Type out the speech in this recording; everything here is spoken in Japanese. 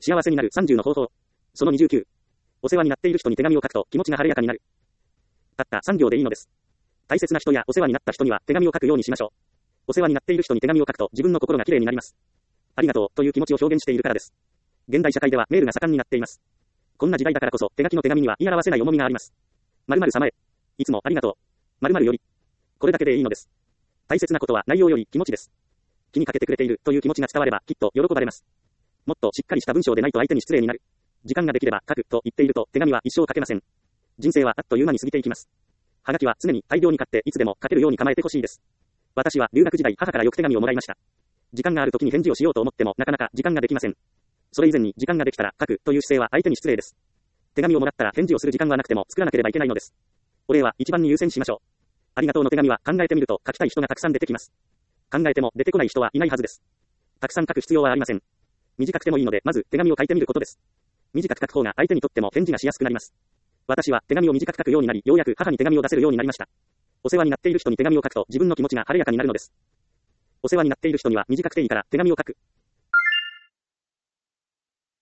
幸せになる30の方法。その29。お世話になっている人に手紙を書くと気持ちが晴れやかになる。たった3行でいいのです。大切な人やお世話になった人には手紙を書くようにしましょう。お世話になっている人に手紙を書くと自分の心がきれいになります。ありがとうという気持ちを表現しているからです。現代社会ではメールが盛んになっています。こんな時代だからこそ手書きの手紙には言い表せない重みがあります。〇〇様へ。いつもありがとう。〇〇より。これだけでいいのです。大切なことは内容より気持ちです。気にかけてくれているという気持ちが伝わればきっと喜ばれます。もっとしっかりした文章でないと相手に失礼になる。時間ができれば書くと言っていると手紙は一生書けません。人生はあっという間に過ぎていきます。はがきは常に大量に買っていつでも書けるように構えてほしいです。私は留学時代母からよく手紙をもらいました。時間がある時に返事をしようと思ってもなかなか時間ができません。それ以前に時間ができたら書くという姿勢は相手に失礼です。手紙をもらったら返事をする時間はなくても作らなければいけないのです。お礼は一番に優先しましょう。ありがとうの手紙は考えてみると書きたい人がたくさん出てきます。考えても出てこない人はいないはずです。たくさん書く必要はありません。短くてもいいのでまず手紙を書いてみることです。短く書く方が相手にとっても返事がしやすくなります。私は手紙を短く書くようになり、ようやく母に手紙を出せるようになりました。お世話になっている人に手紙を書くと自分の気持ちが晴れやかになるのです。お世話になっている人には短くていいから手紙を書く。